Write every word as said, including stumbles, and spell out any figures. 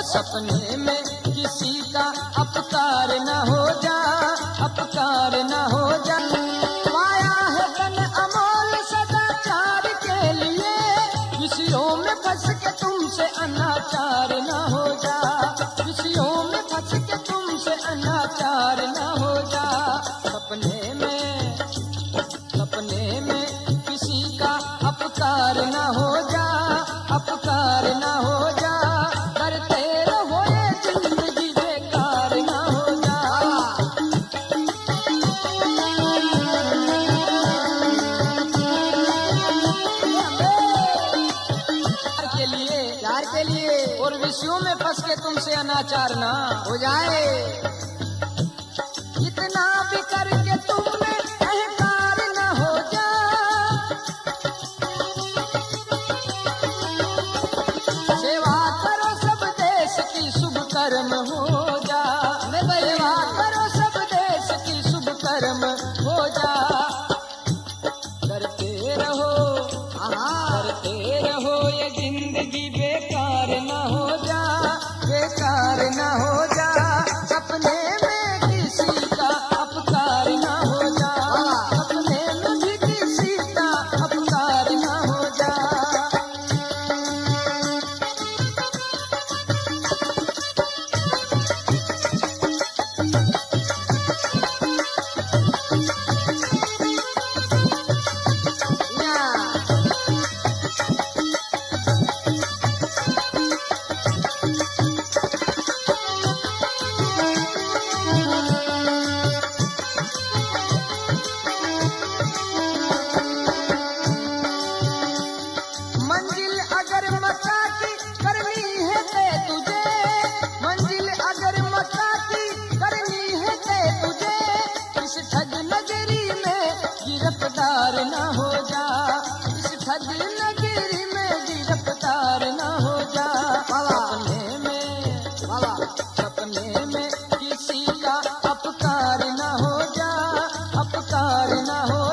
सपने में किसी का अपकार न हो जा, अपकार न हो जा। माया है धन अमोल सदाचार के लिए, विषयों में फंस के तुमसे अनाचार न हो जा, विषयों में फंस के तुमसे अनाचार न हो जा। सपने में सपने में किसी का अपकार न हो जा, अपकार न हो जा। करते रहो ये जिंदगी बेकार न हो जा। प्यार के लिए प्यार के लिए और विषयों में फंस के तुमसे अनाचार ना हो जाए। इतना भी करके तुमने अहंकार न हो जा। सेवा करो सब देश की शुभ कर्म हो जा, सेवा करो सब देश की शुभ कर्म हो जा। करते रहो करते रहो ये जिंदगी बेकार न हो जा, बेकार न हो जा। सपने में किसी का अपकार न हो जा, सपने में भी किसी का अपकार न हो जा। मंजिल अगर मक्का की करनी है ते तुझे, मंजिल अगर मक्का की करनी है ते तुझे, इस ठग नगरी में गिरफ्तार न हो जा, इस ठग नगरी में गिरफ्तार न हो जा। सपने में सपने में किसी का अपकार न हो जा, अपकार न हो